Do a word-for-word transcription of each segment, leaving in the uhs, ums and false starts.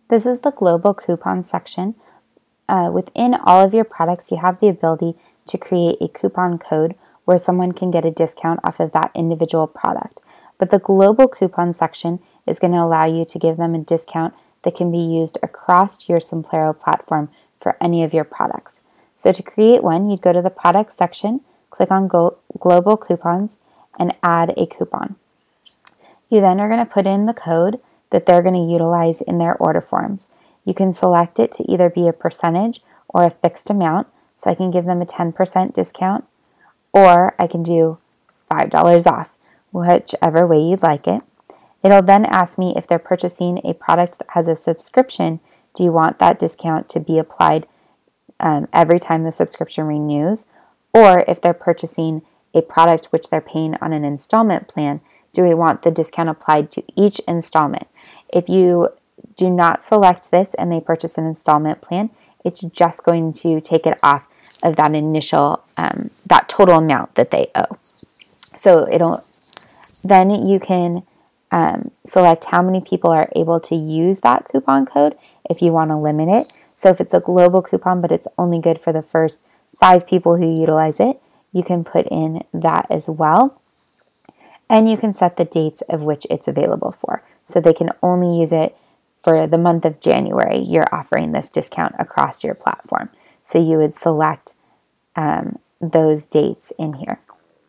This is the global coupon section. Uh, within all of your products, you have the ability to create a coupon code where someone can get a discount off of that individual product. But the global coupon section is going to allow you to give them a discount that can be used across your Simplero platform for any of your products. So to create one, you'd go to the product section, click on Go- global coupons, and add a coupon. You then are going to put in the code that they're going to utilize in their order forms. You can select it to either be a percentage or a fixed amount. So I can give them a ten percent discount, or I can do five dollars off, whichever way you'd like it. It'll then ask me if they're purchasing a product that has a subscription, do you want that discount to be applied um, every time the subscription renews? Or if they're purchasing a product which they're paying on an installment plan, do we want the discount applied to each installment? If you do not select this and they purchase an installment plan, it's just going to take it off of that initial, um, that total amount that they owe. So it'll, then you can um, select how many people are able to use that coupon code if you want to limit it. So if it's a global coupon, but it's only good for the first five people who utilize it, you can put in that as well. And you can set the dates of which it's available for. So they can only use it for the month of January. You're offering this discount across your platform. So you would select um, those dates in here.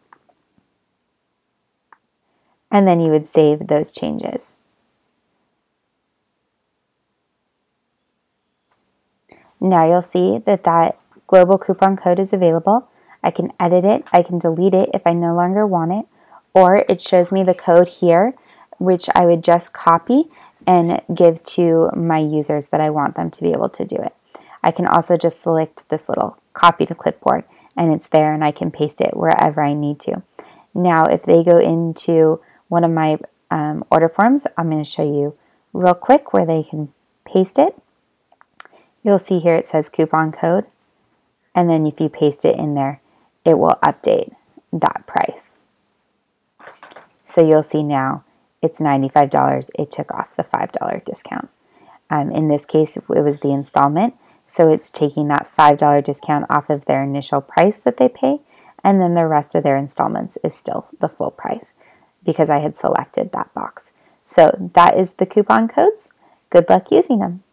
And then you would save those changes. Now you'll see that that global coupon code is available. I can edit it. I can delete it if I no longer want it. Or it shows me the code here, which I would just copy and give to my users that I want them to be able to do it. I can also just select this little copy to clipboard, and it's there, and I can paste it wherever I need to. Now, if they go into one of my um, order forms, I'm going to show you real quick where they can paste it. You'll see here it says coupon code, and then if you paste it in there, it will update that price. So you'll see now it's ninety-five dollars. It took off the five dollars discount. Um, in this case, it was the installment. So it's taking that five dollars discount off of their initial price that they pay. And then the rest of their installments is still the full price because I had selected that box. So that is the coupon codes. Good luck using them.